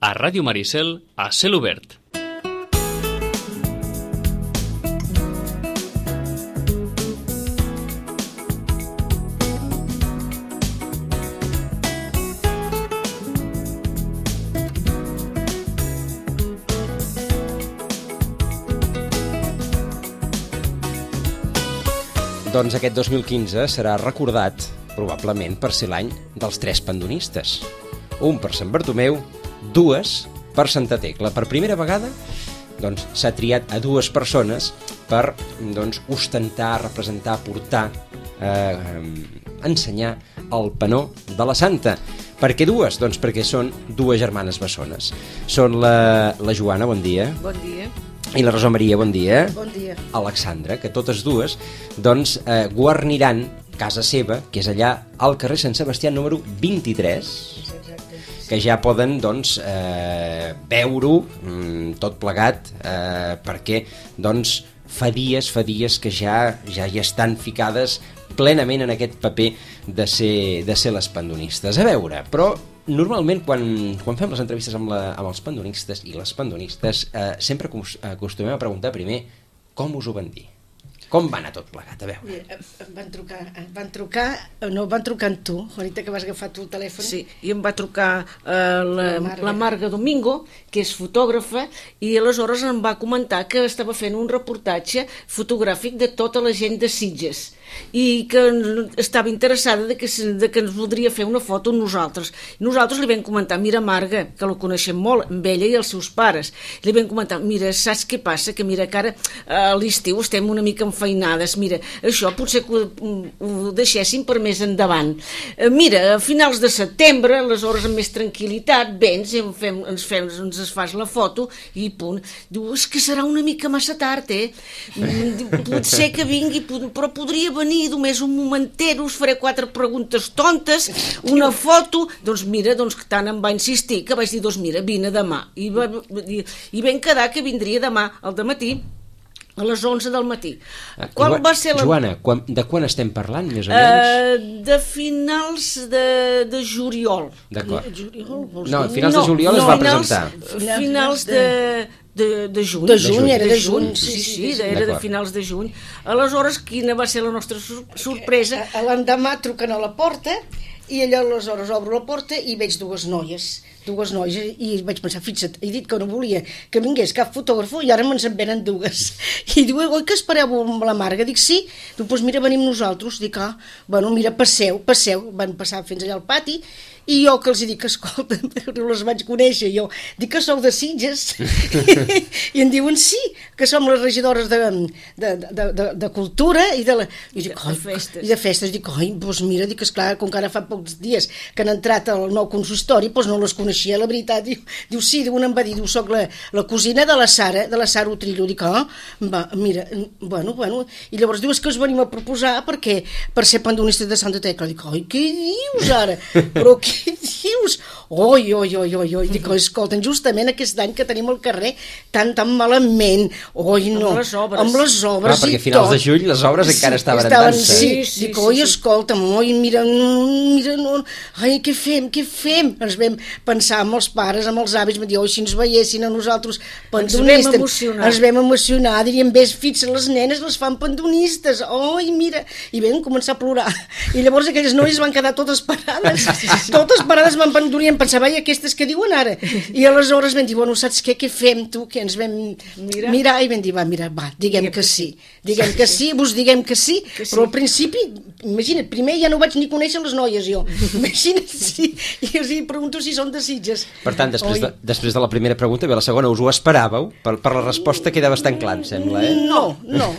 a Ràdio Maricel, a Cel Obert. Doncs aquest 2015 serà recordat, probablement, per ser l'any dels 3 pandonistes. Un per Sant Bartomeu, 2 per Santa Tecla. Per primera vegada s'ha triat a 2 persones per ostentar, representar, portar, ensenyar el penó de la Santa. Per què 2? Doncs perquè són 2 germanes bessones. Són la Joana, bon dia. Bon dia. I la Rosa Maria, bon dia. Bon dia. Alexandra, que totes dues guarniran casa seva, que és allà al carrer Sant Sebastià número 23, que ja poden veure-ho tot plegat, perquè fa dies que ja hi estan ficades plenament en aquest paper de ser les pandonistes. A veure, però normalment quan fem les entrevistes amb els pandonistes i les pandonistes sempre acostumem a preguntar primer com us ho van dir. Com va anar tot plegat? A veure. Van trucar amb tu, Juanita, que vas agafar tu el telèfon. Sí, i em va trucar la Marga Domingo, que és fotògrafa, i aleshores em va comentar que estava fent un reportatge fotogràfic de tota la gent de Sitges i que estava interessada de que ens voldria fer una foto amb nosaltres. Nosaltres li vam comentar, mira Marga, que la coneixem molt, amb ella i els seus pares, li vam comentar, mira, saps què passa? Que mira que ara a l'estiu estem una mica enfeinades, mira, això potser que ho deixéssim per més endavant. Mira, a finals de setembre, aleshores amb més tranquil·litat, vens i ens fas la foto i punt. Diu, és que serà una mica massa tard, potser que vingui, però podria venir només un momentet, us faré 4 preguntes tontes, una foto. Doncs mira, tant em va insistir que vaig dir, mira, vine demà. I vam quedar que vindria demà al dematí, a les 11 del matí. Joana, de quan estem parlant, més o menys? De finals de juliol. D'acord. No, a finals de juliol es va presentar. Finals de juny. De juny, era de juny. Sí, era de finals de juny. Aleshores, quina va ser la nostra sorpresa? L'endemà truquen a la porta i allò aleshores obro la porta i veig dues noies i vaig pensar, fixa't, he dit que no volia que vingués cap fotògrafo i ara me'ns en venen 2 i diu, oi que espereu amb la Marga? Dic, sí. Diu, doncs mira, venim nosaltres. Dic, bueno, mira, passeu. Van passar fins allà al pati i jo que els dic, escolta, no les vaig conèixer, jo dic que sou de Sitges i em diuen sí, que som les regidores de cultura i de festes. Dic, oi, doncs mira, dic, esclar, com que ara fa pocs dies que han entrat al nou consistori, doncs no les coneixia, la veritat. Diu, sí, una em va dir, soc la cosina de la Sara Utrillo. Dic, mira, bueno, i llavors diu, és que us venim a proposar per ser pandonistes de Santa Tecla. Dic, oi, què dius ara? Però què dius? Oi, dic, escolta, justament aquest any que tenim al carrer tan malament, oi, no, amb les obres perquè a finals de juny les obres encara estaven en dansa. Sí, dic, oi, escolta'm, oi, mira, no, ai, què fem? Ens vam pensar amb els pares, amb els avis, vam dir, oi, si ens veiessin a nosaltres pandonistes, ens vam emocionar, diríem, fixa't, les nenes les fan pandonistes, oi, mira, i vam començar a plorar, i llavors aquelles noies van quedar totes parades van pandorir, em pensava, i aquestes què diuen ara? I aleshores vam dir, bueno, saps què fem, tu? Que ens vam mirar i vam dir, va, diguem que sí, vos diguem que sí, però al principi, imagina't, primer ja no vaig ni conèixer les noies jo, imagina't, sí, i els pregunto si són de Sitges. Per tant, després de la primera pregunta ve la segona, us ho esperàveu? Per la resposta queda bastant clar, em sembla, No,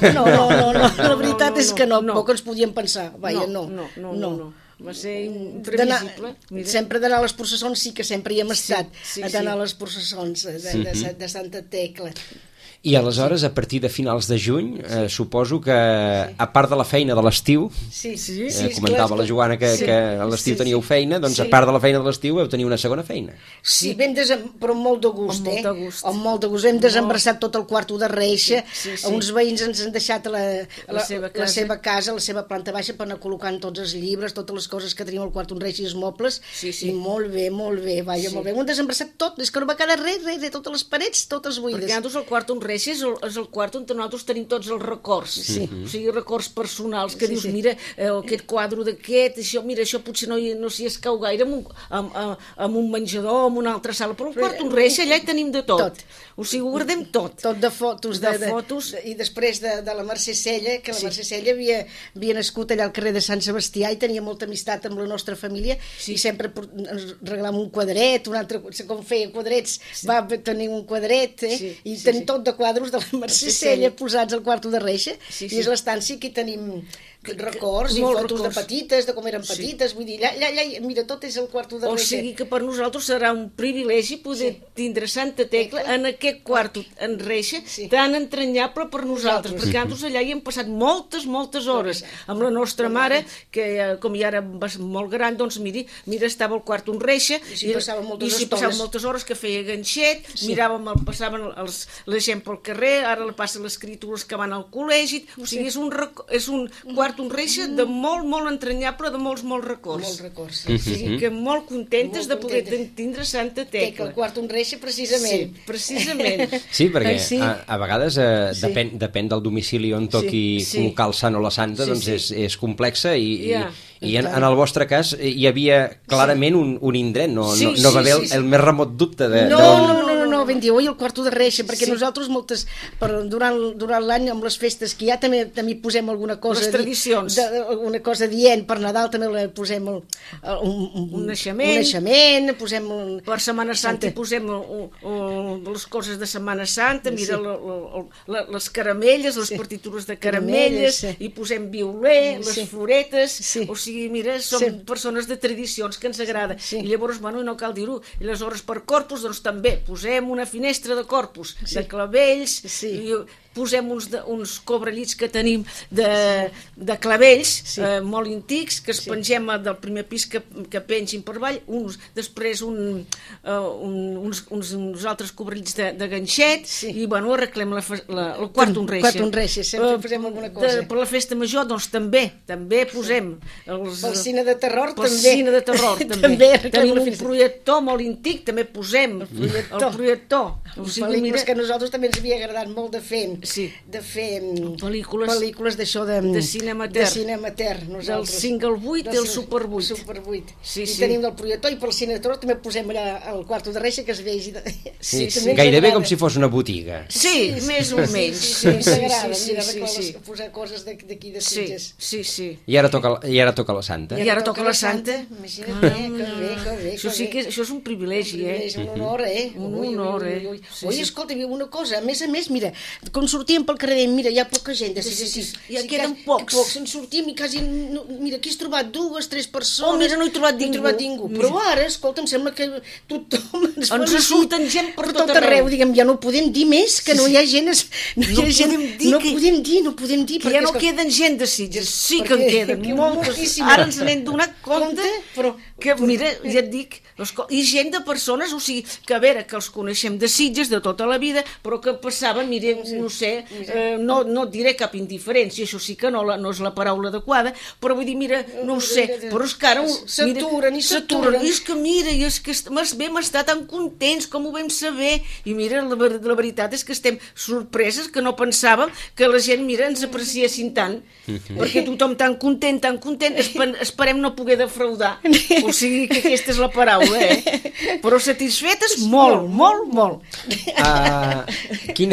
la veritat és que no, poc ens podíem pensar, no. Va ser imprevisible. Sempre d'anar a les processons, sí que sempre hi hem estat, d'anar a les processons de Santa Tecla. I aleshores, a partir de finals de juny, suposo que, a part de la feina de l'estiu, comentava la Joana que a l'estiu teníeu feina, doncs a part de la feina de l'estiu heu tenir una segona feina. Sí, però amb molt de gust, Amb molt de gust. Amb molt de gust. Hem desembrassat tot el quarto de reixa, uns veïns ens han deixat la seva casa, la seva planta baixa, per anar col·locant tots els llibres, totes les coses que tenim al quarto de reixa i els mobles, i molt bé, molt bé. Ho hem desembrassat tot, és que no va quedar res, totes les parets, totes buides. Perquè nosaltres el quart on reixa és el quart on nosaltres tenim tots els records, o sigui, records personals, que dius, mira, aquest quadre d'aquest, això potser no s'hi escau gaire amb un menjador, amb una altra sala, però el quart on reixa allà hi tenim de tot. O sigui, ho guardem tot. Tot de fotos. I després de la Mercè Sella, que la Mercè Sella havia nascut allà al carrer de Sant Sebastià i tenia molta amistat amb la nostra família, i sempre ens regalàvem un quadret, un altre, com feia quadrets, va tenir un quadret, i tenim tot de quadros de la Mercè Sella posats al quarto de reixa, i és l'estància que tenim records i fotos de petites, de com eren petites, vull dir, allà, mira, tot és el quarto de reixa. O sigui que per nosaltres serà un privilegi poder tindre Santa Tecla en aquest quarto en reixa tan entranyable per nosaltres, perquè nosaltres allà hi hem passat moltes hores amb la nostra mare, que com ja era molt gran, doncs mira, estava al quarto en reixa i s'hi passava moltes hores, que feia ganxet, passaven la gent pel carrer, ara la passen les criatures que van al col·legi, o sigui, és un quart un reixa de molt entranyable, de molts records. Molts records. O sigui que molt contentes de poder tindre Santa Tecla. El quart un reixa, precisament. Sí, precisament. Sí, perquè a vegades depèn del domicili on toqui col·locar el sant o la santa, doncs és complexa i en el vostre cas hi havia clarament un indret, no va haver el més remot dubte de... No, vam dir, oi, el quarto de reixa, perquè nosaltres durant l'any amb les festes que ja també posem alguna cosa... Les tradicions. Una cosa dient, per Nadal també posem un naixement, posem... Per Setmana Santa posem les coses de Setmana Santa, mira, les caramelles, les partitures de caramelles, i posem violer, les floretes, o sigui, mira, som persones de tradicions que ens agrada, i llavors, bueno, no cal dir-ho, i aleshores per Corpus, doncs també posem una finestra de Corpus, de clavells, i posem uns cobrellits que tenim de clavells molt antics, que es pengem del primer pis que pengin per avall, després uns altres cobrellits de ganxet, i bueno, arreglem el quart un reixa. Quart un reixa, sempre posem alguna cosa. Per la festa major, doncs també posem. Pel cine de terror, també. Pel cine de terror, també. Tenim un projector molt antic, també posem el projector. Pel·lícules que a nosaltres també ens havia agradat molt de fer pel·lícules d'això de cinema etern, del 5 al 8 i el Super 8. I tenim del projector, i pel cine de terror també posem allà el quarto de reixa que es vegi. Gairebé com si fos una botiga. Sí, més o menys. Ens agrada posar coses d'aquí de Sitges. Sí. I ara toca la Santa. I ara toca la Santa. Que bé. Això és un privilegi, És un honor, Un honor, Oi, escolta, una cosa, a més, mira, com sortíem pel carrer, mira, hi ha poca gent de Sitges. Ja queden pocs. Ens sortíem i quasi, mira, aquí has trobat 2, 3 persones. Oh, mira, no he trobat ningú. Però ara, escolta, em sembla que tothom ens surten gent per tot arreu. Diguem, ja no podem dir més, que no hi ha gent... No podem dir. Que ja no queden gent de Sitges. Sí que en queden moltes. Ara ens n'hem donat compte, que, mira, ja et dic, i gent de persones, o sigui, que a veure, que els coneixem de Sitges de tota la vida, però que passaven, mira, no sé, no et diré cap indiferència, això sí que no és la paraula adequada, però vull dir, mira, no ho sé, però és que ara... S'aturen. I és que mira, i és que vam estar tan contents com ho vam saber, i mira, la veritat és que estem sorpreses, que no pensàvem que la gent, mira, ens apreciessin tant, perquè tothom tan content, esperem no poder defraudar, o sigui que aquesta és la paraula, però satisfetes molt. Quina...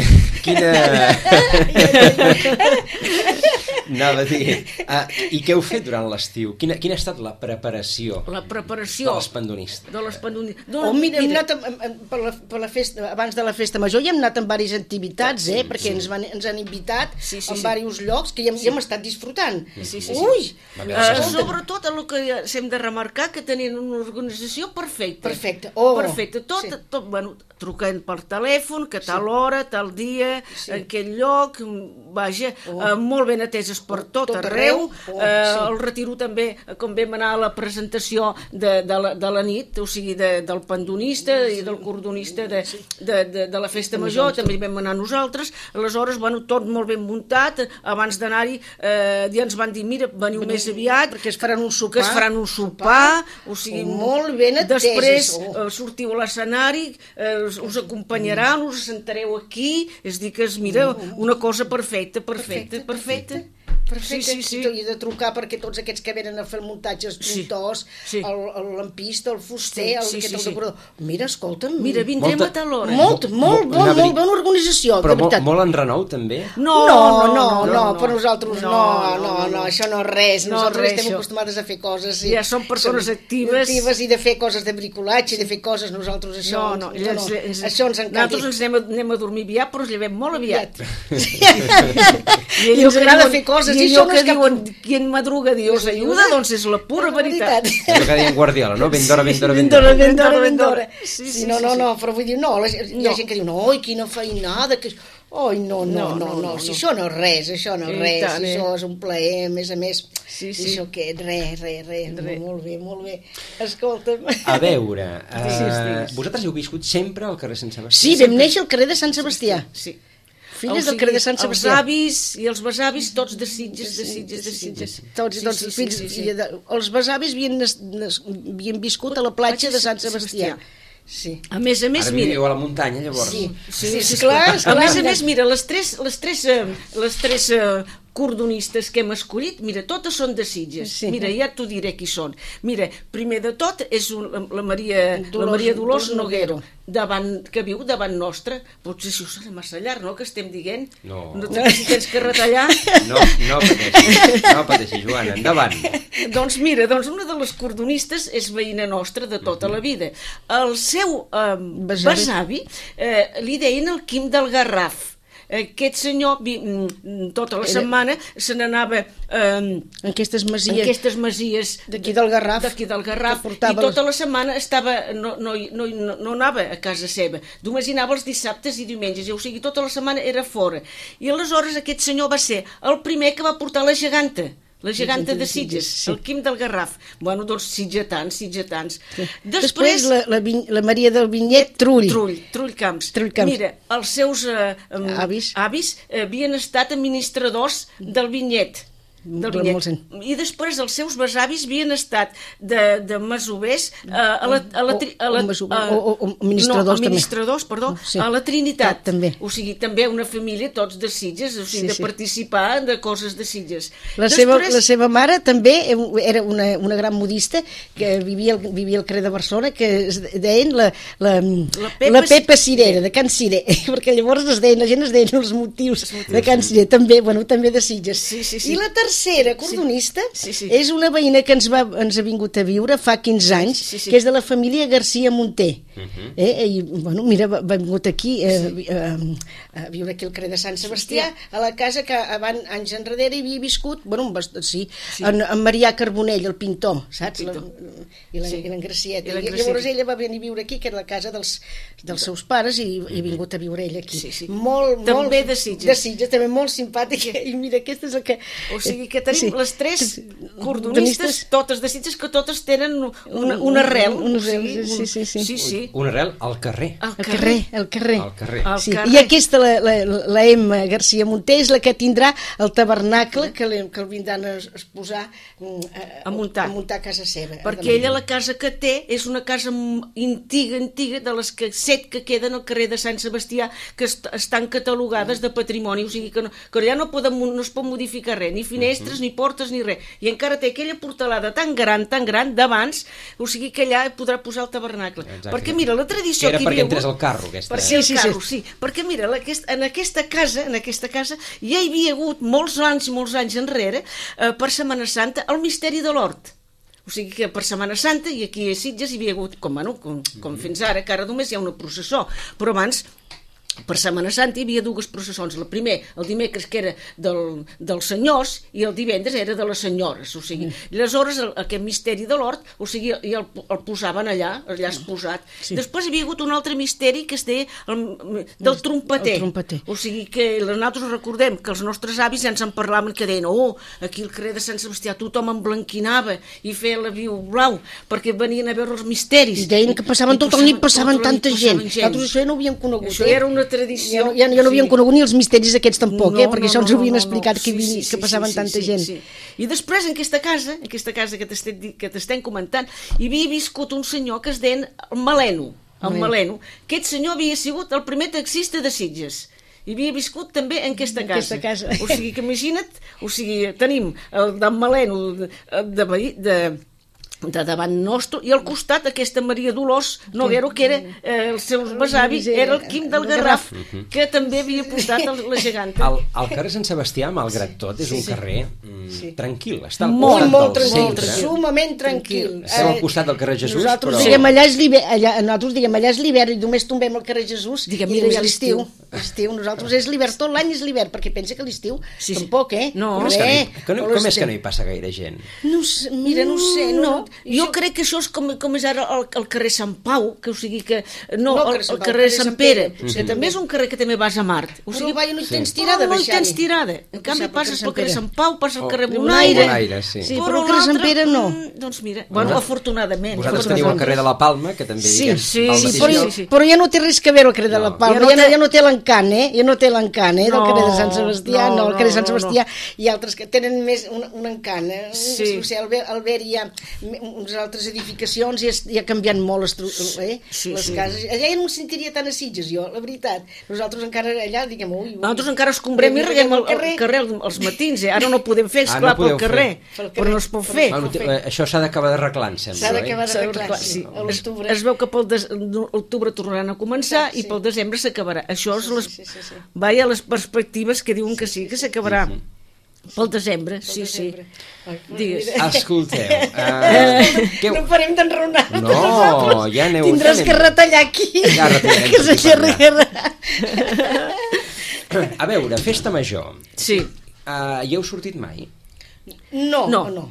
Anava a dir... I què heu fet durant l'estiu? Quina ha estat la preparació? La preparació de l'espandonista. Mira, hem anat per la festa, abans de la festa major, i hem anat en diverses activitats, perquè ens han invitat en diversos llocs que ja hem estat disfrutant. Sobretot el que hem de remarcar, que tenien una organització perfecta. Perfecte. Perfecte. Tot, bueno, truquen per telèfon, que tal hora, tal dia, en aquell lloc, vaja, molt ben ateses per tot arreu. El retiro també, com vam anar a la presentació de la nit, o sigui, del pandonista i del cordonista de la festa major, també hi vam anar nosaltres. Aleshores, bueno, tot molt ben muntat. Abans d'anar-hi ja ens van dir, mira, veniu més aviat, perquè es faran un sopar. Que es faran un sopar, o sigui, molt ben ateses. Després sortiu a l'escenari, us acompanyaran, us assentareu aquí, és dir, que és, mira, una cosa perfecta. Perfecte. Sí. I de trucar perquè tots aquests que venen a fer el muntatge, els pintors, el lampista, el fuster, el decorador. Mira, escolta'm. Mira, vindrem a tal hora. Molt bona organització, de veritat. Però molt en renou, també? No, per nosaltres no, això no és res. Nosaltres estem acostumades a fer coses. Ja som persones actives. I de fer coses de bricolatge, i de fer coses, nosaltres això... Això ens encanta. Nosaltres anem a dormir aviat, però ens llevem molt aviat. I ens agrada fer coses. I allò que diuen, qui en madruga Dios ayuda, doncs és la pura veritat. Allò que deien Guardiola, no? Ben d'hora. No, però vull dir, no, hi ha gent que diu, no, quina feinada, que... Oi, no, si això no és res, si això és un plaer, a més, això què, res, molt bé, escolta'm. A veure, vosaltres heu viscut sempre al carrer Sant Sebastià? Sí, vam néixer al carrer de Sant Sebastià. Sí. Filles del carrer de Sant Sebastià. Els avis i els besavis, tots de Sitges. Tots els fills. Els besavis havien viscut a la platja de Sant Sebastià. Sí. A més, ara mira... viviu a la muntanya, llavors. Sí, clar. A més, mira, les tres cordonistes que hem escollit, mira, totes són de Sitges. Mira, ja t'ho diré qui són. Mira, primer de tot és la Maria Dolors Noguero, que viu davant nostra. Potser si ho serà massa llarg, no?, que estem dient. No. Si tens que retallar. No pateixi, Joana, endavant. Doncs mira, una de les cordonistes és veïna nostra de tota la vida. El seu besavi li deien el Quim del Garraf. Aquest senyor tota la setmana se n'anava en aquestes masies d'aquí del Garraf, i tota la setmana no anava a casa seva, només hi anava els dissabtes i diumenges, o sigui, tota la setmana era fora. I aleshores aquest senyor va ser el primer que va portar la geganta de Sitges, el Quim del Garraf. Bueno, doncs sitgetans. Després la Maria del Vinyet, Trull Camps. Mira, els seus avis havien estat administradors del Vinyet. I després els seus besavis havien estat de masovers a la Trinitat. O sigui, també una família, tots de Sitges, o sigui, de participar de coses de Sitges. La seva mare també era una gran modista que vivia al carrer de Barcelona, que es deien la Pepa Cirera, de Can Cirer, perquè llavors la gent es deien els motius de Can Cirer, també de Sitges. I la tercera cordonista és una veïna que ens ha vingut a viure fa 15 anys, que és de la família García Munté. I, bueno, mira, va vingut aquí a viure aquí al carrer de Sant Sebastià, a la casa que abans, anys enrere, hi havia viscut, bueno, en Marià Carbonell, el pintor, saps? I l'en Gracieta. Llavors ella va venir a viure aquí, que era la casa dels seus pares, i ha vingut a viure ella aquí. També de Sitges. De Sitges, també molt simpàtica, i mira, aquesta és la que... O sigui que tenim les tres cordonistes, totes de Sitges, que totes tenen una arrel. Sí. Una arrel al carrer. Al carrer. I aquesta, la Emma García Munté, és la que tindrà el tabernacle que el vindran a posar a muntar a casa seva. Perquè ella la casa que té és una casa antiga, de les 7 que queden al carrer de Sant Sebastià, que estan catalogades de patrimoni, o sigui que allà no es pot modificar res, ni finestres, ni portes, ni res. I encara té aquella portalada tan gran d'abans, o sigui que allà podrà posar el tabernacle. Perquè mira, la tradició que hi havia... Era perquè entrés al carro, aquesta. Sí. Perquè mira, en aquesta casa ja hi havia hagut molts anys enrere, per Setmana Santa, el misteri de l'hort. O sigui que per Setmana Santa, i aquí a Sitges hi havia hagut, com fins ara, que ara només hi ha una processó, però abans per Setmana Santa hi havia dues processons. La primer, el dimecres, que era dels senyors, i el divendres era de les senyores. O sigui, aleshores, aquest misteri de l'hort, o sigui, el posaven allà exposat. Sí. Després hi havia hagut un altre misteri que es deia del trompeter. O sigui, que nosaltres recordem que els nostres avis ja ens en parlaven, que deien, aquí al carrer de Sant Sebastià tothom emblanquinava i feia la viu blau, perquè venien a veure els misteris. I deien que passaven tot el nit, passaven tanta gent. Nosaltres això ja no ho havíem conegut. Això era una tradició. Ja no havien conegut ni els misteris aquests tampoc, perquè això ens ho havien explicat que passaven tanta gent. I després en aquesta casa que t'estem comentant, hi havia viscut un senyor que es deia el Maleno. Aquest senyor havia sigut el primer taxista de Sitges. I havia viscut també en aquesta casa. O sigui que imagina't, tenim el d'en Maleno de davant nostre, i al costat aquesta Maria Dolors Noguero, que era el seu besavi, era el Quim del Garraf, que també havia portat la geganta. El carrer Sant Sebastià, malgrat tot, és un carrer tranquil, està al molt costat del centre. Sumament tranquil. Estem al costat del carrer Jesús, nosaltres diguem allà és l'hivern i només tombem el carrer Jesús, i només l'estiu. Nosaltres és l'hivern, tot l'any és l'hivern, perquè pensa que l'estiu tampoc, Com és que no hi passa gaire gent? No sé. Jo crec que això és com és ara el carrer Sant Pau, que o sigui que... No, el carrer Sant Pere, que també és un carrer que també vas a Mart. O sigui, no hi tens tirada, no hi tens tirada. En canvi, passes pel carrer Sant Pau, passes al carrer Bonaire. Sí, però el carrer Sant Pere no. Doncs mira, afortunadament. Vosaltres teniu el carrer de la Palma, que també però ja no té res que veure el carrer de la Palma, ja no té l'encant, ja no té l'encant, del carrer de Sant Sebastià, no, el carrer de Sant Sebastià i altres que tenen més un encant, al ver hi ha unes altres edificacions i ha canviat molt les cases. Allà ja no em sentiria tan a Sitges, jo, la veritat. Nosaltres encara allà, diguem, nosaltres encara escombrem i reguem el carrer els matins, ara no podem fer, esclar, pel carrer, però no es pot fer. Això s'ha d'acabar d'arreglar, em sembla. S'ha d'acabar d'arreglar, sí. Es veu que pel octubre tornaran a començar i pel desembre s'acabarà. Això és les perspectives que diuen que sí, que s'acabarà. Pel desembre, sí. Digues. Escolteu. No farem d'enraonar. No, ja aneu. Tindràs que retallar aquí. Ja retallarem. Que s'allargarà. A veure, festa major. Sí. Hi heu sortit mai? No.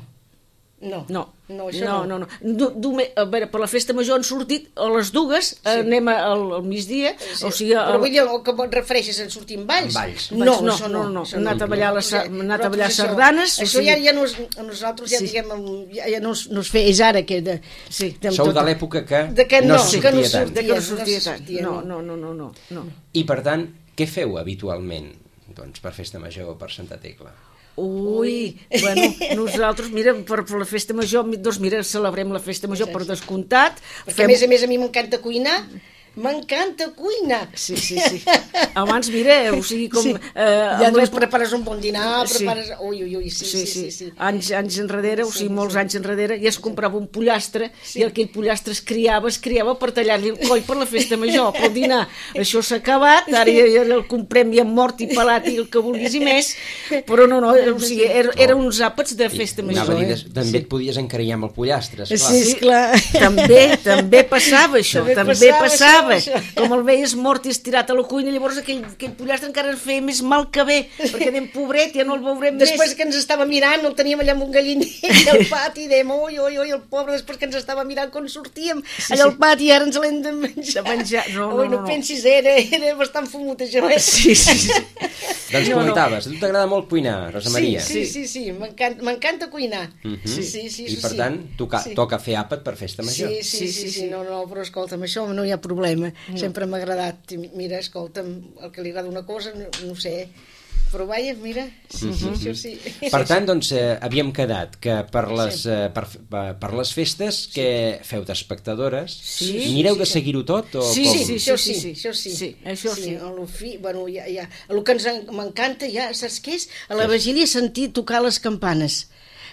A veure, per la festa major han sortit a les dues, anem al migdia, o sigui... Però vull dir, que et refereixes a sortir amb balls? No, hem anat a ballar sardanes. Això ja nosaltres ja diguem, ja no es fe, és ara que... Sou de l'època que no sortia tant. No. I per tant, què feu habitualment per festa major o per Santa Tecla? Nosaltres, mira, per la festa major, doncs mira, celebrem la festa major per descomptat. Perquè a més a mi m'encanta cuinar. M'encanta cuinar. Sí. Abans, mira, o sigui com... Ja prepares un bon dinar, prepares... Sí. Anys enrere, o sigui, molts anys enrere, ja es comprava un pollastre i aquell pollastre es criava per tallar-li el coll per la festa major, pel dinar. Això s'ha acabat, ara ja el comprem ja mort i pelat i el que vulguis i més, però no, o sigui, eren uns àpats de festa major. També et podies encarinyar amb el pollastre, esclar. Sí, esclar. També passava això, també passava. Com el veies mort i estirat a la cuina, llavors aquell pollastre encara ens feia més mal que bé, perquè anem pobret, ja no el veurem més. Després que ens estava mirant, el teníem allà amb un galliner al pati, i dèiem, el pobre, després que ens estava mirant quan sortíem allà al pati, i ara ens l'hem de menjar. No pensis, era bastant fumut això. Sí. Doncs comentaves, a tu t'agrada molt cuinar, Rosa Maria? Sí, m'encanta cuinar. I per tant, toca fer àpat per festa major. Sí, no, però escolta'm, això no hi ha problema. Sempre m'ha agradat. Mira, escolta'm, el que li agrada una cosa, no sé, però vaja, mira, això sí. Per tant, doncs, havíem quedat que per les festes que feu d'espectadores, mireu de seguir-ho tot? Sí, això sí. Bueno, el que m'encanta ja, saps què és? A la vigília sentir tocar les campanes.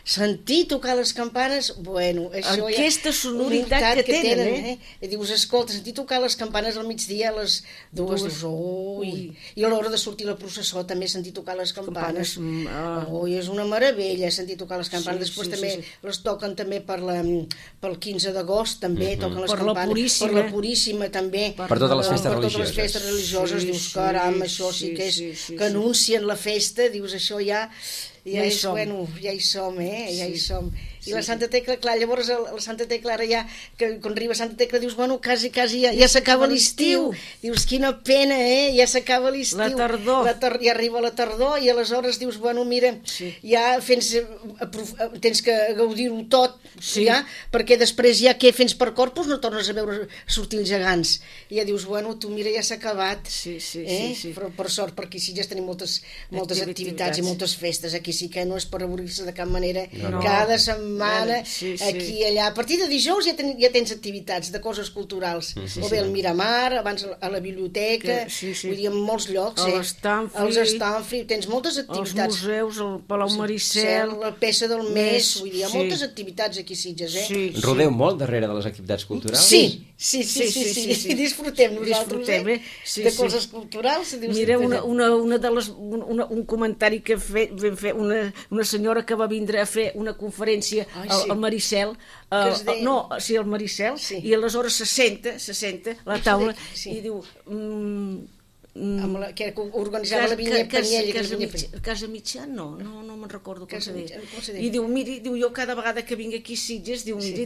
sentir tocar les campanes, bueno, això aquesta sonoritat que tenen, Dius, escolta, sentir tocar les campanes al migdia a les 2, dius, ui. I a l'hora de sortir la processó també sentir tocar les campanes. Ui, és una meravella sentir tocar les campanes. Després també les toquen també pel 15 d'agost, també toquen les campanes. Per la Puríssima també. Per totes les festes religioses. Per totes les festes religioses, dius, caram, això sí que és... Que anuncien la festa, dius, això ja hi som, ja hi som, ja hi som. I la Santa Tecla, clar, llavors la Santa Tecla ara ja, que quan arriba Santa Tecla dius, bueno, quasi ja s'acaba l'estiu. Dius, quina pena, ja s'acaba l'estiu. La tardor. Ja arriba la tardor i aleshores dius, bueno, mira, ja tens que gaudir-ho tot, ja, perquè després ja què fens per Corpus no tornes a veure sortir els gegants. I ja dius, bueno, tu mira, ja s'ha acabat. Però per sort, perquè sí, ja tenim moltes activitats i moltes festes. Aquí sí que no és per avorrir-se de cap manera. Cada setmana, aquí i allà. A partir de dijous ja tens activitats de coses culturals. O bé al Miramar, abans a la biblioteca, vull dir, en molts llocs. Els Stanfree, tens moltes activitats. Els museus, el Palau Maricel, la peça del mes, vull dir, hi ha moltes activitats aquí a Sitges, Rodeu molt darrere de les activitats culturals? Sí, disfrutem nosaltres de coses culturals. Mira, un comentari que vam fer una senyora que va vindre a fer una conferència al Maricel, al Maricel, i aleshores se senta a la taula i diu... que organitzava la Vinya Panyella. Casa Mitjan, no me'n recordo com se deia. I diu, miri, jo cada vegada que vinc aquí a Sitges,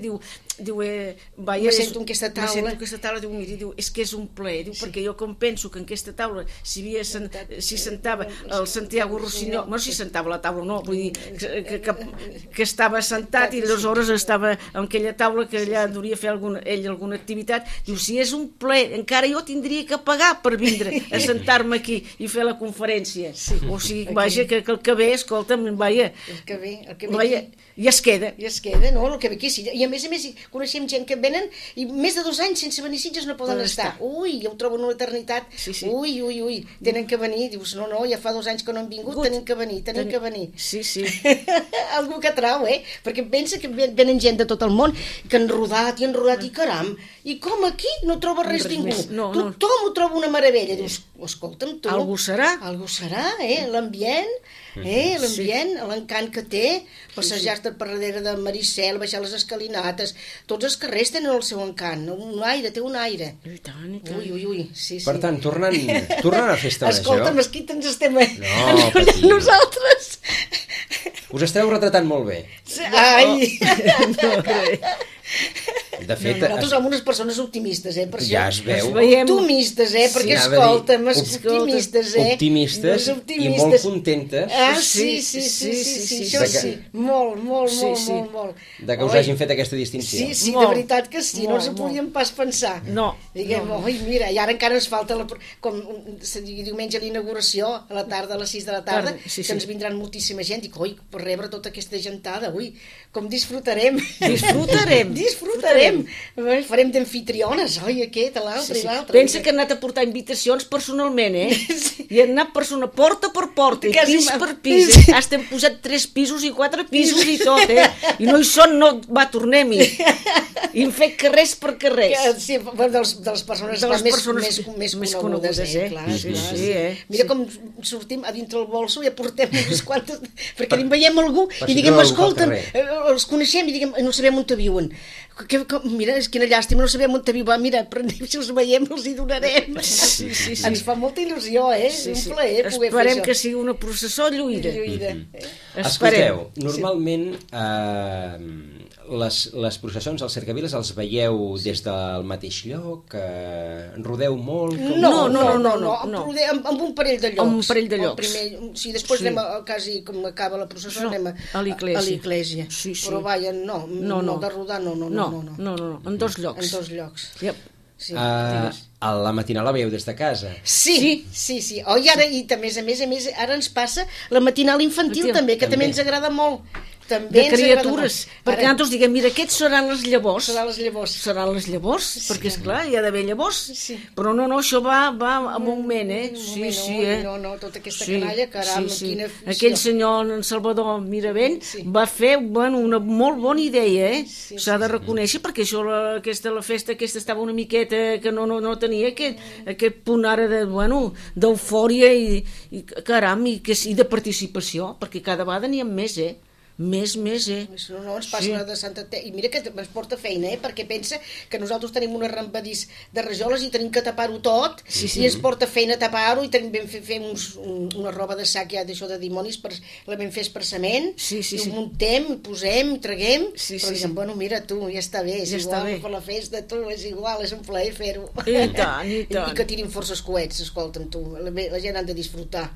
me sento en aquesta taula, diu, miri, és que és un plaer, perquè jo com penso que en aquesta taula s'hi sentava el Santiago Rossinyol, no si sentava a la taula, no, vull dir que estava sentat i aleshores estava en aquella taula que allà duria fer ell alguna activitat, diu, si és un plaer, encara jo tindria que pagar per vindre a sentar-me aquí i fer la conferència. O sigui, vaja, que el que ve, escolta'm, vaja, i es queda. I es queda, no? El que ve aquí. I a més, coneixem gent que venen i més de 2 anys sense venir a Sitges no poden estar. Ui, ja ho troben una eternitat. Ui, tenen que venir. Dius, no, ja fa 2 anys que no han vingut, tenen que venir. Sí. Algú que trau, perquè pensa que venen gent de tot el món que han rodat i caram, i com aquí no troba res ningú. Tothom ho troba una meravella. Dius, escolta'm, tu... Algú serà, l'ambient, l'encant que té, passejar-te per darrere de Maricel, baixar les escalinates, tots els carrers tenen el seu encant, té un aire. I tant. Ui, sí. Per tant, tornant a festa major... Escolta'm, aquí ens estem enrotllant nosaltres. Us esteu retratant molt bé. Ai! De fet, nosaltres som unes persones optimistes, per això. Ja es veu. Optimistes, perquè escolta'm, optimistes, optimistes i molt contentes. Això sí, molt. De que us hagin fet aquesta distinció. Sí, de veritat que sí, no ens ho podíem pas pensar. No. Diguem, mira, i ara encara ens falta, com diumenge l'inauguració, a la tarda, a les 6 de la tarda, que ens vindran moltíssima gent, dic, per rebre tota aquesta gentada, com disfrutarem. Farem d'amfitriones, aquest, l'altre i l'altre. Pensa que han anat a portar invitacions personalment, i han anat porta per porta, i pis per pis, hasta hem posat 3 pisos i 4 pisos i tot, i no hi són, no, va, tornem-hi. I hem fet carrers per carrers. Sí, de les persones més conegudes, clar. Mira com sortim a dintre el bolso i aportem unes quantes, perquè veiem algú i diguem, escolta'm, els coneixem i diguem, no sabem on te viuen. Mira, quina llàstima, no sabem on te viuen. Mira, si els veiem els hi donarem. Ens fa molta il·lusió, un plaer poder fer això. Esperem que sigui una processó lluïda. Escolteu, normalment les processons als cercaviles els veieu des del mateix lloc, rodeu molt? No, amb un parell de llocs. Amb un parell de llocs. Sí, després anem quasi, com acaba la processó, anem a l'església. Però vaja, no, de rodar no. En 2 llocs. En 2 llocs. A la matinal la veieu des de casa? Sí. I ara, a més, ara ens passa la matinal infantil també, que també ens agrada molt. També de ens agrada criatures, molt. perquè Ara- nosaltres diguem, mira, aquests seran les llavors. Seran les llavors. Seran les llavors, perquè esclar, hi ha d'haver llavors. Sí. Però no, això va amb un moment, Un moment, no, tota aquesta canalla, caram, quina afició. Aquell senyor, en Salvador Miravent, va fer una molt bona idea, s'ha de reconèixer, perquè això, la festa aquesta estava una miqueta que no tenia aquest punt ara d'eufòria i caram, i de participació, perquè cada vegada n'hi ha més, més, No, ens passa de Santa Te... I mira que es porta feina, perquè pensa que nosaltres tenim un arrambadís de rajoles i tenim que tapar-ho tot, i ens porta feina tapar-ho, i tenim ben fer una roba de sac ja d'això de dimonis, la ben fer esparçament, i ho muntem, i posem, i traguem, però diguem, bueno, mira tu, ja està bé, és igual per la festa, tu, és igual, és un plaer fer-ho. I tant. I que tirin forces coets, escolta'm tu, la gent han de disfrutar.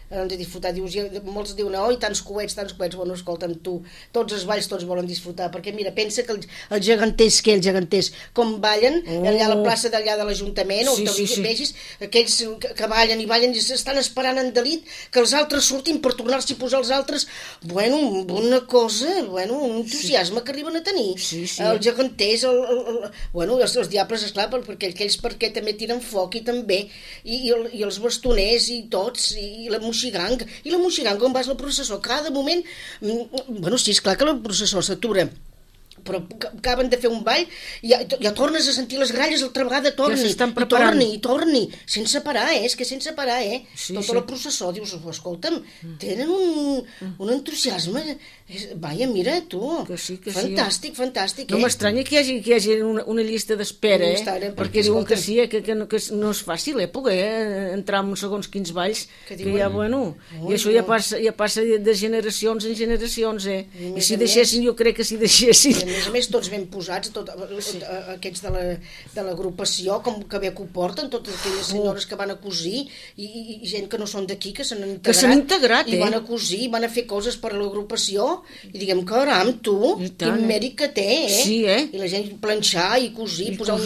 Molts diuen, oi, tants coets, bueno, escolta'm tu, tots els balls tots volen disfrutar, perquè mira, pensa que els geganters, com ballen allà a la plaça d'allà de l'Ajuntament, vegis, aquells que ballen i estan esperant en delit que els altres surtin per tornar-s'hi a posar els altres, una cosa, un entusiasme que arriben a tenir. Els geganters, els diables, esclar, perquè aquells també tiren foc i també, i els bastoners i tots, i la moixiganga, on vas la processó, cada moment, sí, esclar que la processó s'atura, però acaben de fer un ball i ja tornes a sentir les gralles altra vegada, torni, sense parar, és que sense parar, tota la processó, dius, escolta'm, tenen un entusiasme, vaja, mira tu, fantàstic, no m'estranya que hi hagi una llista d'espera, perquè diuen que sí, que no és fàcil, poder entrar en segons quins balls, que ja, i això ja passa de generacions en generacions, i si deixessin, jo crec que si deixessin a més tots ben posats, aquests de l'agrupació, com que bé que ho porten, totes aquelles senyores que van a cosir i gent que no són d'aquí, que s'han integrat, i van a cosir, van a fer coses per a l'agrupació, i diguem, caram, tu, quin mèrit que té, i la gent planxar i cosir, posar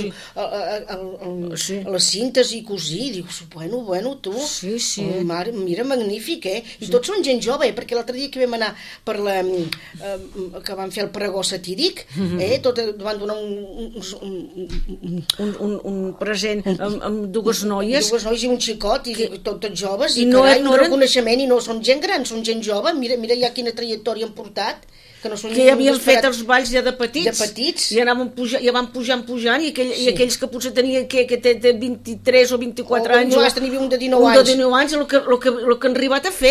les cintes i cosir, dius, bueno, tu, mira, magnífic, i tots són gent jove, perquè l'altre dia que vam anar per que van fer el pregó satíric, van donar un present amb dues noies i un xicot, i tots joves, i carai, un reconeixement, i no són gent gran, són gent jove, mira ja quina trajectòria han portat, que ja havien fet els balls ja de petits, i anaven pujant, i aquells que potser tenien que té 23 o 24 anys, o tenia un de 19 anys, el que han arribat a fer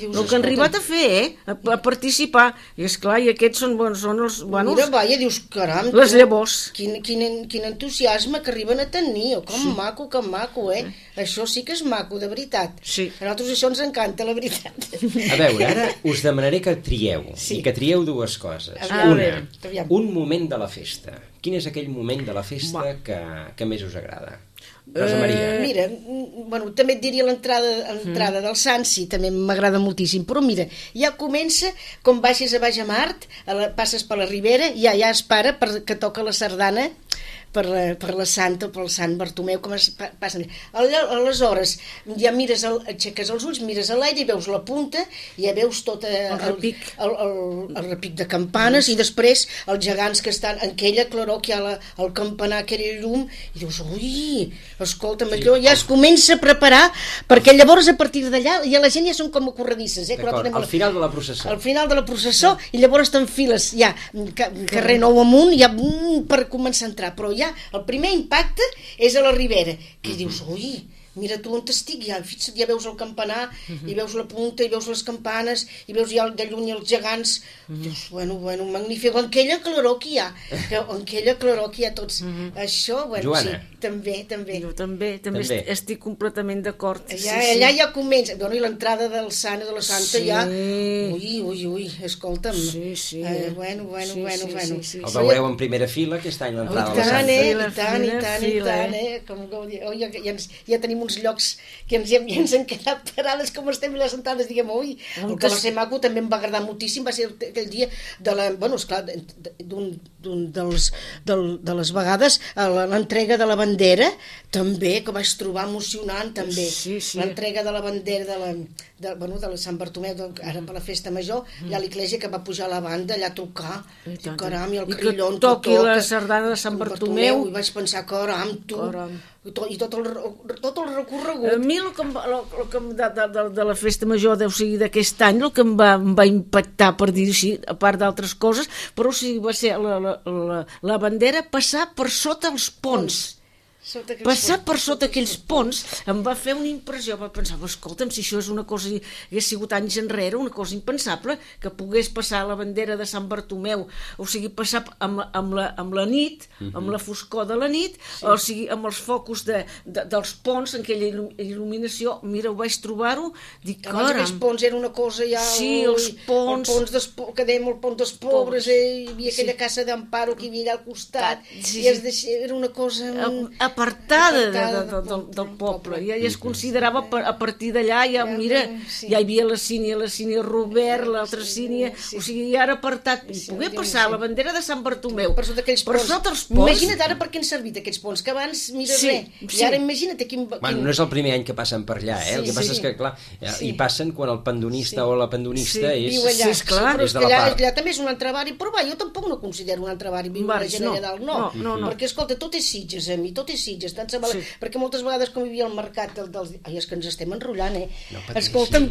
a participar, i esclar, i aquests són els mira, vaja, dius, caram, les llavors, quin entusiasme que arriben a tenir, com maco, això sí que és maco, de veritat, a nosaltres això ens encanta, la veritat. A veure, ara us demanaré que trieu, i que trieu dues coses. Un moment de la festa. Quin és aquell moment de la festa que més us agrada? Rosa Maria. Mira, també et diria l'entrada del Sansi, també m'agrada moltíssim, però mira, ja comença, com baixes a Baix a Mart, passes per la Ribera, ja es para perquè toca la sardana, per la Santa, pel Sant Bartomeu, com es passen. Aleshores, ja aixeques els ulls, mires a l'aire i veus la punta, i ja veus tot el repic de campanes, i després els gegants que estan en aquella claror que hi ha el campanar, aquell llum, i dius, ui, escolta'm, allò ja es comença a preparar, perquè llavors a partir d'allà ja la gent ja són com a corredisses. Al final de la processó. Al final de la processó, i llavors t'enfiles ja carrer Nou amunt, ja per començar a entrar, però ja el primer impacte és a la Ribera, que dius, ui, mira tu on estic, ja veus el campanar, i veus la punta, i veus les campanes, i veus ja de lluny els gegants, dius, bueno, magnífic, aquella claror que hi ha, tots. Això, Joana. Sí, també. Jo també estic completament d'acord. Allà ja comença, i l'entrada del Sant i de la Santa ja, ui, escolta'm. Bueno. El veureu en primera fila aquest any, l'entrada de la Santa. I tant, ja tenim uns llocs que ens han quedat parades com estem les sentades, diguem, ui, el que va ser maco també em va agradar moltíssim, va ser aquell dia de la, esclar, d'un de les vegades, l'entrega de la bandera, també, que vaig trobar emocionant, també. Sí. L'entrega de la bandera de la Sant Bartomeu, ara per la festa major, hi ha l'Iglésia que va pujar a la banda allà a tocar, i caram, i el carillon que toqui la sardana de Sant Bartomeu. I vaig pensar, caram, tu, i tot el recorregut. A mi de la festa major, o sigui, d'aquest any, el que em va impactar, per dir així, a part d'altres coses, però o sigui, va ser la bandera passar per sota els ponts. Passar per sota aquells ponts em va fer una impressió, va pensar, escolta'm, si això és una cosa, hagués sigut anys enrere, una cosa impensable, que pogués passar la bandera de Sant Bartomeu, o sigui, passar amb la nit, amb la foscor de la nit, o sigui, amb els focus dels ponts, en aquella il·luminació, mira, ho vaig trobar-ho, dic, abans aquells ponts era una cosa ja... Sí, els ponts... que dèiem el pont dels pobres, hi havia aquella casa d'Amparo que hi havia allà al costat, i era una cosa... apartada del poble, ja es considerava a partir d'allà, ja mira, ja hi havia la Sínia Robert, l'altra Sínia, o sigui, ja era apartat, i poder passar la bandera de Sant Bartomeu per sota aquells ponts. Imagina't ara per què han servit aquests ponts, que abans, mira, i ara imagina't quin... Bueno, no és el primer any que passen per allà, el que passa és que, clar, hi passen quan el pendonista o la pendonista és de la part. Allà també és un entrevari, però va, jo tampoc no considero un entrevari viure la gent allà dalt, no, perquè, escolta, tot és Sitges, a mi, tot és Sitges, perquè moltes vegades com hi havia al mercat ai, és que ens estem enrotllant, escolta'm,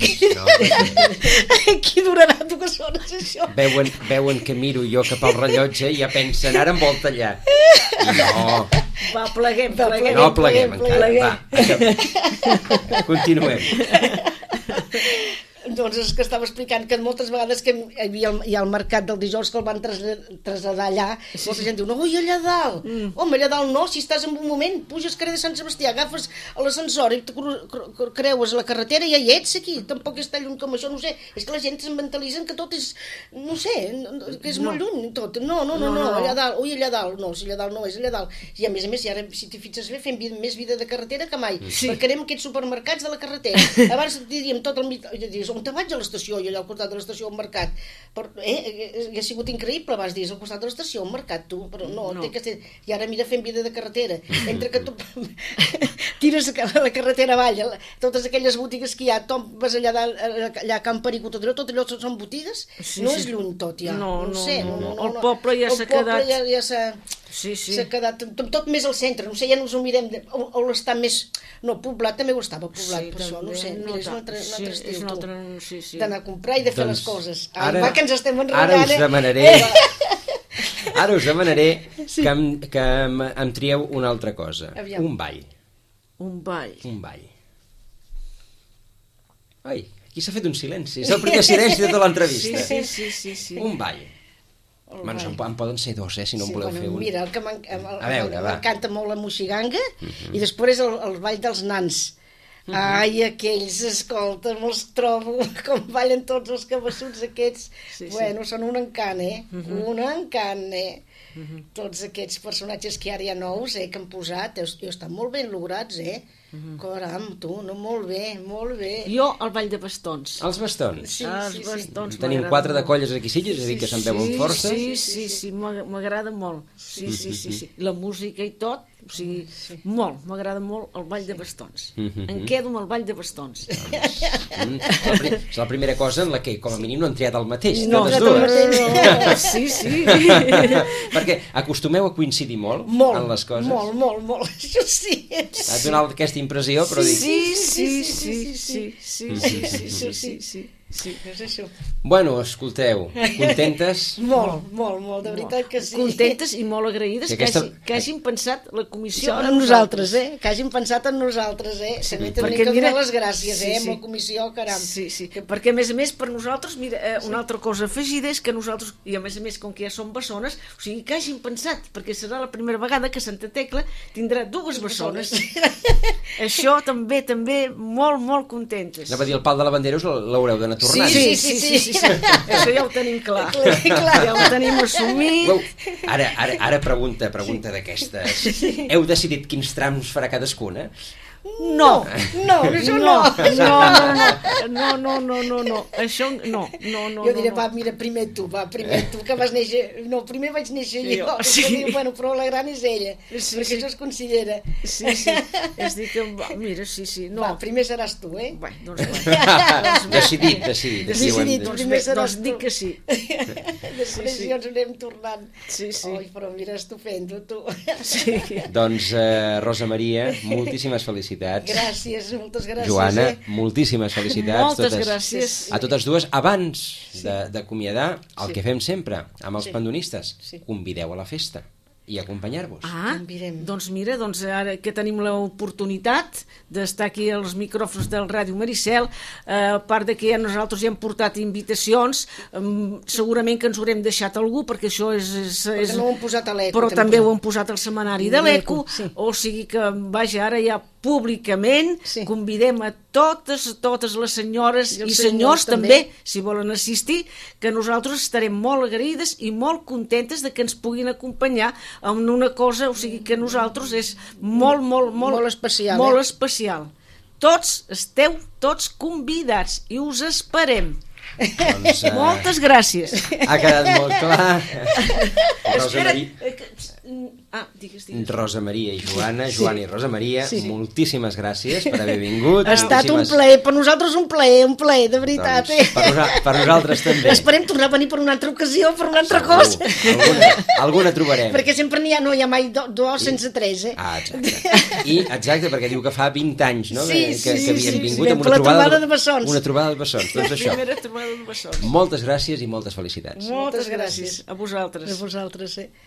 qui durarà 2 hores això? Veuen que miro jo cap al rellotge i ja pensen, ara em vol tallar, i no, va, pleguem encara, va, continuem. Doncs és que estava explicant que moltes vegades que hi ha el mercat del dijous que el van traslladar allà, molta gent diu, no, i allà dalt, home, allà dalt no, si estàs en un moment, puges carrer de Sant Sebastià, agafes l'ascensor i creues la carretera i ja hi ets aquí, tampoc és tan lluny com això, no sé, és que la gent es mentalitzen que tot és, no sé, que és molt lluny tot, no, allà dalt, ui, allà dalt, no, si allà dalt no és allà dalt, i a més, i ara, si t'hi fixes bé, fem més vida de carretera que mai, perquè anem aquests supermercats de la carretera, abans diríem tot el mig, on te vaig a l'estació, i allà al costat de l'estació al mercat, ha sigut increïble abans dies al costat de l'estació al mercat, tu, però no. I ara mira fent vida de carretera, entre que tu tires la carretera avall, totes aquelles botigues que hi ha, vas allà a Can Perico, tot allò són botigues, no és lluny tot ja, no sé, el poble ja s'ha quedat, s'ha quedat tot més al centre, no sé, ja no us ho mirem on està més, no, poblat també ho estava poblat, per això, no sé, mira, és un altre estil, tu, d'anar a comprar i de fer les coses. Va, que ens estem enrotllant, Ara us demanaré que em trieu una altra cosa. Un ball. Ai, aquí s'ha fet un silenci. És el primer silenci de tota l'entrevista. Sí. Un ball. Bueno, en poden ser 2, si no en voleu fer un. Mira, el que m'encanta molt la moixiganga i després el ball dels nans. Ai, aquells, escolta, me'ls trobo com ballen tots els cabassuts aquests, bueno, són un encant, un encant, tots aquests personatges que ara hi ha nous, que han posat, estan molt ben lograts, caram, tu, no, molt bé. Jo, el ball de bastons. Els bastons? Sí. Bastons. Tenim 4 de colles aquí Sitges, és a dir, que se'n veuen força. Sí, m'agrada molt. Sí. La música i tot, o sigui, molt, m'agrada molt el ball de bastons. Em quedo amb el ball de bastons. És la primera cosa en la que, com a mínim, no han triat el mateix, totes dues. Sí. Perquè acostumeu a coincidir molt en les coses? Molt, això sí. Ha donat aquesta impressió, però dic... Sí, és això. Bueno, escolteu, contentes? Molt, de veritat que sí. Contentes i molt agraïdes que hagin pensat la comissió en nosaltres, que hagin pensat en nosaltres, també tenim que donar les gràcies, amb la comissió, caram. Sí, perquè a més per nosaltres, mira, una altra cosa afegida és que nosaltres, i a més com que ja som bessones, o sigui, que hagin pensat, perquè serà la primera vegada que Santa Tecla tindrà 2 bessones. Això també, molt contentes. Anava a dir, el pal de la bandera us l'haureu d'anar tornant. Sí. Això ja ho tenim clar. Ja ho tenim assumit. Ara pregunta d'aquestes. Heu decidit quins trams farà cadascuna? No. No, això no. No. Això no. Jo diré, va, mira, primer tu, que vas néixer... No, primer vaig néixer jo. Sí. Diu, bueno, però la gran és ella, perquè això es considera. Sí. És dir que, mira, sí. No. Va, primer seràs tu, eh? Bé, doncs bé. Decidit. Decidit. Doncs Primer bé, seràs doncs dic tu. que sí. Després ja ens anem tornant. Sí. Oi, però mira, estupendo, tu. Sí. Doncs, Rosa Maria, moltíssimes felicitats. Gràcies, moltes gràcies. Joana, moltíssimes felicitats. Moltes gràcies. A totes dues. Abans d'acomiadar, el que fem sempre amb els pandonistes, convideu a la festa i acompanyar-vos. Doncs mira, ara que tenim l'oportunitat d'estar aquí als micròfons del Ràdio Maricel, a part de que nosaltres ja hem portat invitacions, segurament que ens haurem deixat algú, perquè això és Perquè no ho hem posat a l'ECO. però també ho hem posat al setmanari de l'ECO, o sigui que, vaja, ara ja públicament convidem a totes les senyores i senyors també, si volen assistir, que nosaltres estarem molt agraïdes i molt contentes de que ens puguin acompanyar en una cosa, o sigui que nosaltres és molt especial. Molt especial. Tots esteu convidats i us esperem. Doncs, Moltes gràcies. ha quedat molt clar. Digues. Rosa Maria i Joana i Rosa Maria, moltíssimes gràcies per haver vingut. Ha estat un plaer, per nosaltres un plaer, de veritat. Doncs, per nosaltres també. Esperem tornar a venir per una altra ocasió, per una altra cosa. Alguna trobarem. Perquè sempre no hi ha mai dos sense tres, eh? Exacte, perquè diu que fa 20 anys, no? Sí, que havien vingut amb per la trobada de bessons. Una trobada de bessons, doncs això. Primera trobada de bessons. Moltes gràcies i moltes felicitats. Moltes gràcies a vosaltres. A vosaltres,